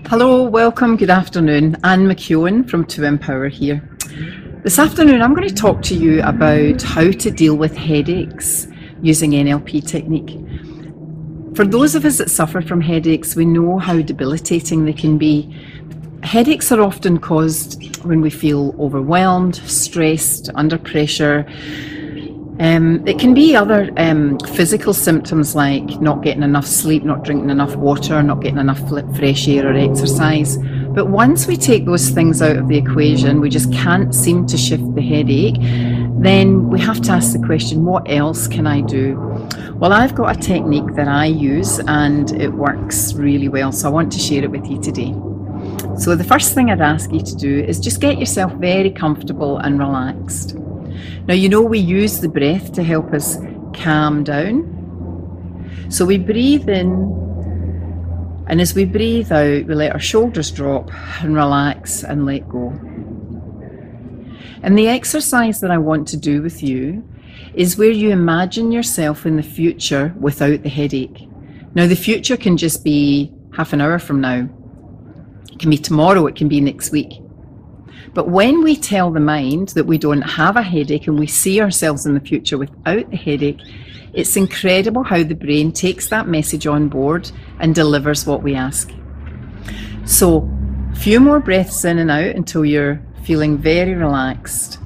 Hello, welcome, good afternoon. Anne McKeown from To Empower here. This afternoon I'm going to talk to you about how to deal with headaches using NLP technique. For those of us that suffer from headaches, we know how debilitating they can be. Headaches are often caused when we feel overwhelmed, stressed, under pressure. It can be other physical symptoms like not getting enough sleep, not drinking enough water, not getting enough fresh air or exercise. But once we take those things out of the equation, we just can't seem to shift the headache, then we have to ask the question, what else can I do? Well, I've got a technique that I use and it works really well, so I want to share it with you today. So the first thing I'd ask you to do is just get yourself very comfortable and relaxed. Now, you know we use the breath to help us calm down. So we breathe in, and as we breathe out, we let our shoulders drop and relax and let go. And the exercise that I want to do with you is where you imagine yourself in the future without the headache. Now, the future can just be half an hour from now. It can be tomorrow, it can be next week. But when we tell the mind that we don't have a headache and we see ourselves in the future without the headache, it's incredible how the brain takes that message on board and delivers what we ask. So, a few more breaths in and out until you're feeling very relaxed.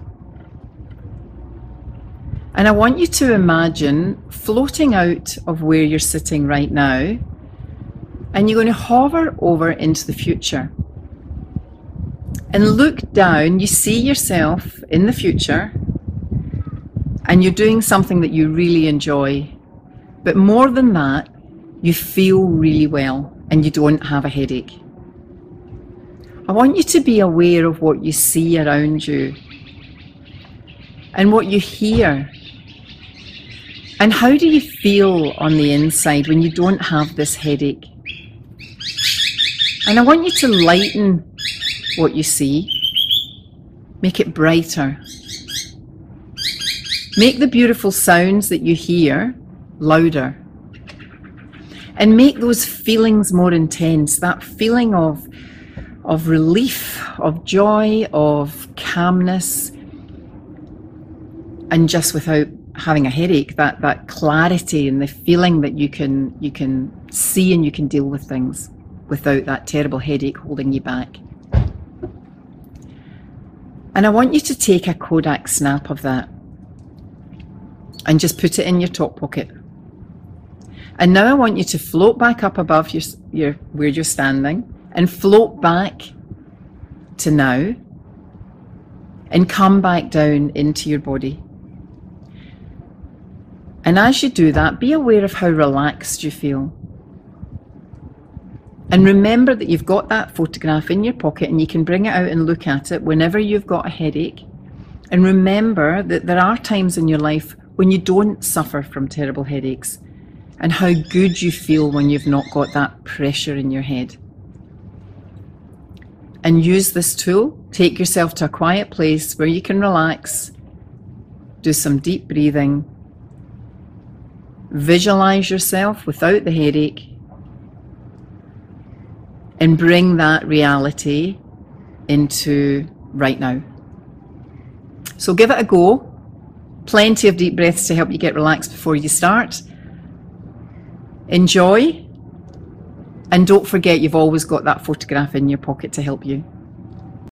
And I want you to imagine floating out of where you're sitting right now, and you're going to hover over into the future. And look down, you see yourself in the future and you're doing something that you really enjoy. But more than that, you feel really well and you don't have a headache. I want you to be aware of what you see around you and what you hear. And how do you feel on the inside when you don't have this headache? And I want you to lighten what you see, make it brighter. Make the beautiful sounds that you hear louder. And make those feelings more intense, that feeling of relief, of joy, of calmness, and just without having a headache, that clarity and the feeling that you can see and you can deal with things without that terrible headache holding you back. And I want you to take a Kodak snap of that and just put it in your top pocket. And now I want you to float back up above your where you're standing and float back to now and come back down into your body. And as you do that, be aware of how relaxed you feel. And remember that you've got that photograph in your pocket and you can bring it out and look at it whenever you've got a headache. And remember that there are times in your life when you don't suffer from terrible headaches and how good you feel when you've not got that pressure in your head. And use this tool. Take yourself to a quiet place where you can relax, do some deep breathing, visualize yourself without the headache, and bring that reality into right now. So give it a go. Plenty of deep breaths to help you get relaxed before you start. Enjoy. And don't forget you've always got that photograph in your pocket to help you.